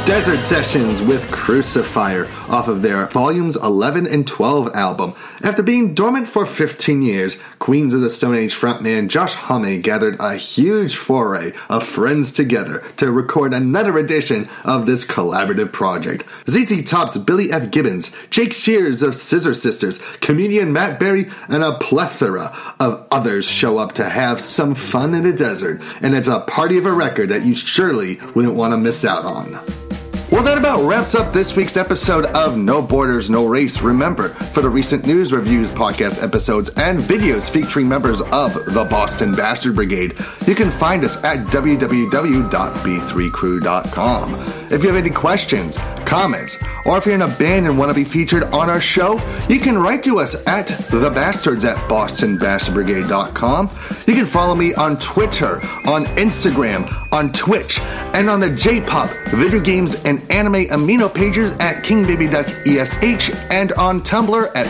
Desert Sessions with Crucifier off of their Volumes 11 and 12 album. After being dormant for 15 years, Queens of the Stone Age frontman Josh Homme gathered a huge foray of friends together to record another edition of this collaborative project. ZZ Top's Billy F. Gibbons, Jake Shears of Scissor Sisters, comedian Matt Berry, and a plethora of others show up to have some fun in the desert, and it's a party of a record that you surely wouldn't want to miss out on. Well, that about wraps up this week's episode of No Borders, No Race. Remember, for the recent news, reviews, podcast episodes, and videos featuring members of the Boston Bastard Brigade, you can find us at www.b3crew.com. If you have any questions, comments, or if you're in a band and want to be featured on our show, you can write to us at thebastards@bostonbastardbrigade.com. You can follow me on Twitter, on Instagram, on Twitch, and on the J-Pop, video games, and anime amino pages at KingBabyDuckESH, and on Tumblr at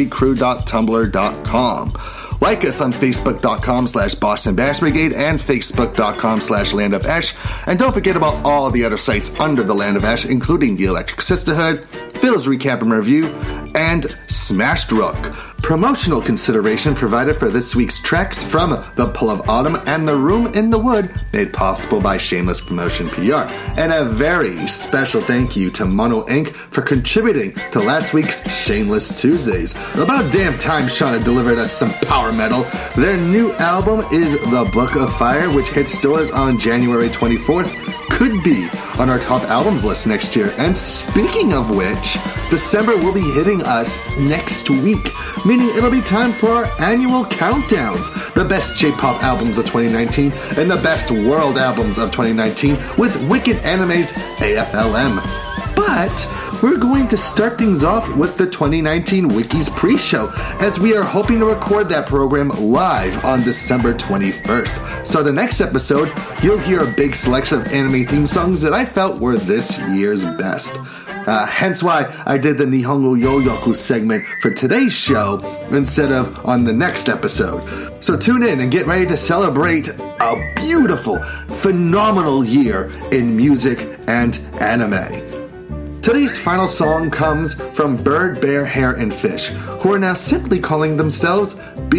b3crew.tumblr.com. Like us on Facebook.com/Boston Bash Brigade and Facebook.com/Land of Ash. And don't forget about all the other sites under the Land of Ash, including the Electric Sisterhood, Phil's Recap and Review, and Smashed Rook. Promotional consideration provided for this week's tracks from The Pull of Autumn and The Room in the Wood, made possible by Shameless Promotion PR. And a very special thank you to Mono Inc. for contributing to last week's Shameless Tuesdays. About damn time Shauna delivered us some power metal. Their new album is The Book of Fire, which hits stores on January 24th. Could be on our top albums list next year. And speaking of which, December will be hitting us next week, meaning it'll be time for our annual countdowns. The best J-pop albums of 2019 and the best world albums of 2019 with Wicked Anime's AFLM. But we're going to start things off with the 2019 Wikis pre-show, as we are hoping to record that program live on December 21st. So the next episode, you'll hear a big selection of anime theme songs that I felt were this year's best. Hence why I did the Nihongo Yoyoku segment for today's show instead of on the next episode. So tune in and get ready to celebrate a beautiful, phenomenal year in music and anime. Today's final song comes from Bird, Bear, Hare, and Fish, who are now simply calling themselves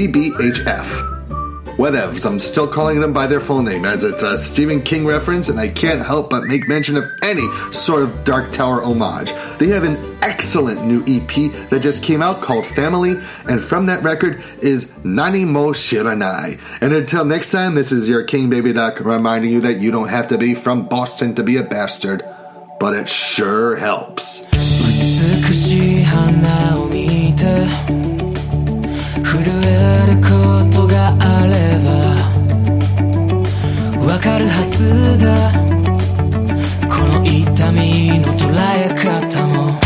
BBHF. Whatevs, I'm still calling them by their full name, as it's a Stephen King reference, and I can't help but make mention of any sort of Dark Tower homage. They have an excellent new EP that just came out called Family, and from that record is Nani Mo Shiranai. And until next time, this is your King Baby Duck reminding you that you don't have to be from Boston to be a bastard, but it sure helps. 美しい花を見て震えることがあればわかるはずだこの痛みの捉え方も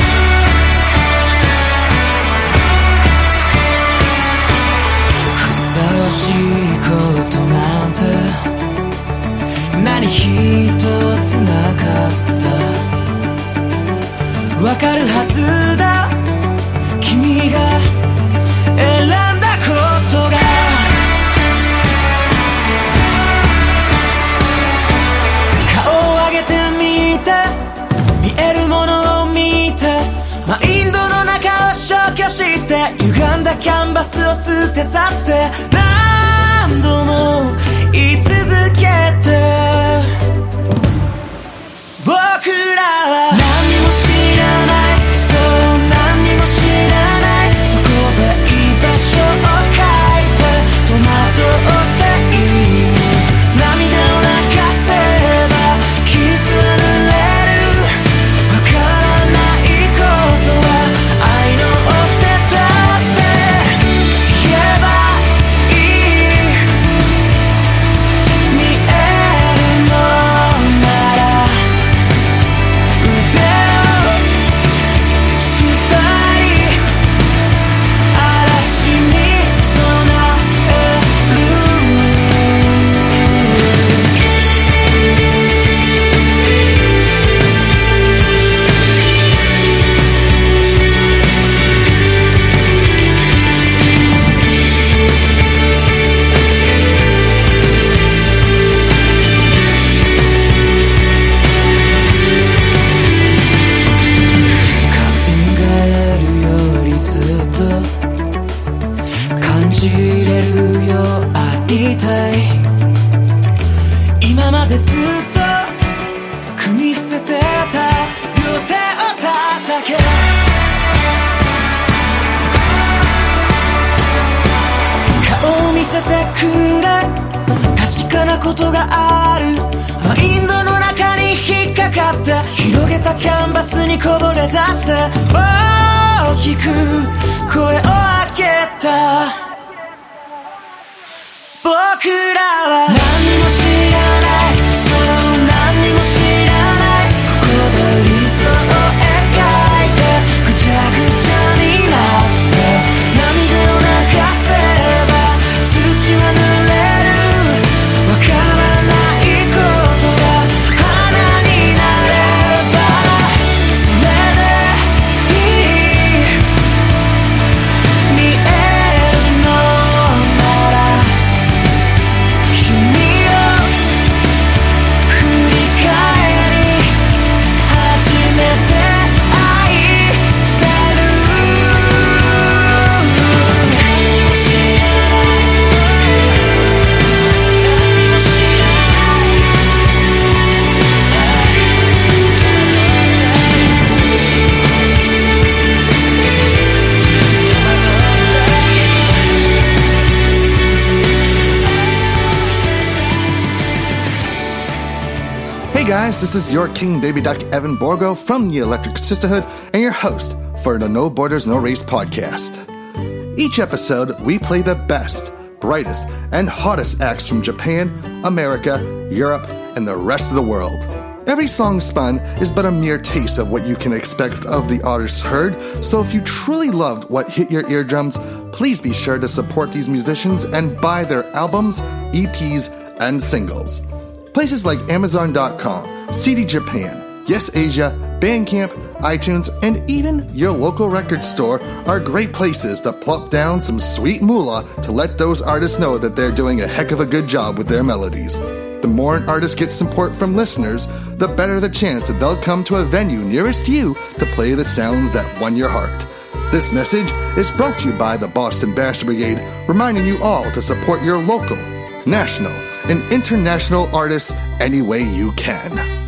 ふさわしいことなんて何一つなかったわかるはずだ君が選んだことが顔を上げてみて見えるものを見てマインドの中を消去して歪んだキャンバスを捨て去って何度も言い続けて僕らは何も知らないそう何にも知らないそこで居場所を書いて戸惑っている涙を流せば傷は濡れるわからないことは愛の掟だって言えばいい見えずっと組み伏せてた両手を叩け顔を見せてくれ確かなことがあるマインドの中に引っかかって広げたキャンバスにこぼれ出して大きく声を上げた僕らは何も知らないそう何にも知らないここで理想を描いてぐちゃぐちゃになって涙を流せば土は濡れるわからないことが花になればそれでいい見えるのなら君を振り返り初めて愛せる何も知ら Hey guys, this is your King Baby Duck Evan Borgo from the Electric Sisterhood and your host for the No Borders No Race podcast. Each episode, we play the best, brightest, and hottest acts from Japan, America, Europe, and the rest of the world. Every song spun is but a mere taste of what you can expect of the artists heard, so if you truly loved what hit your eardrums, please be sure to support these musicians and buy their albums, EPs, and singles. Places like Amazon.com, CD Japan, Yes Asia, Bandcamp, iTunes, and even your local record store are great places to plop down some sweet moolah to let those artists know that they're doing a heck of a good job with their melodies. The more an artist gets support from listeners, the better the chance that they'll come to a venue nearest you to play the sounds that won your heart. This message is brought to you by the Boston Bastard Brigade, reminding you all to support your local, national, and international artists any way you can.